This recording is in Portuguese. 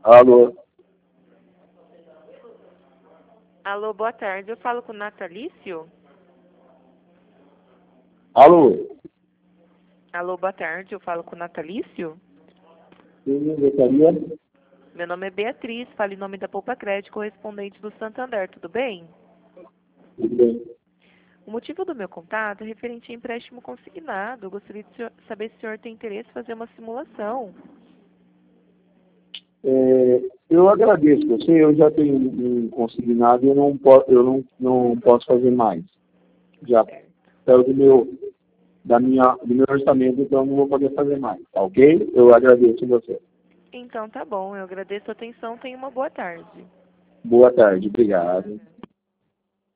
Alô? Alô, boa tarde. Eu falo com o Natalício? Alô? Alô, boa tarde. Eu falo com o Natalício? Sim, gostaria? Meu nome é Beatriz. Falo em nome da Poupa Crédito, correspondente do Santander. Tudo bem? Tudo bem. O motivo do meu contato é referente a empréstimo consignado. Eu gostaria de saber se o senhor tem interesse em fazer uma simulação. Eu agradeço você, eu já tenho um consignado e eu não posso fazer mais. Já saiu do meu orçamento, então eu não vou poder fazer mais, tá ok? Eu agradeço você. Então tá bom. Eu agradeço a atenção. Tenha uma boa tarde. Boa tarde, obrigado.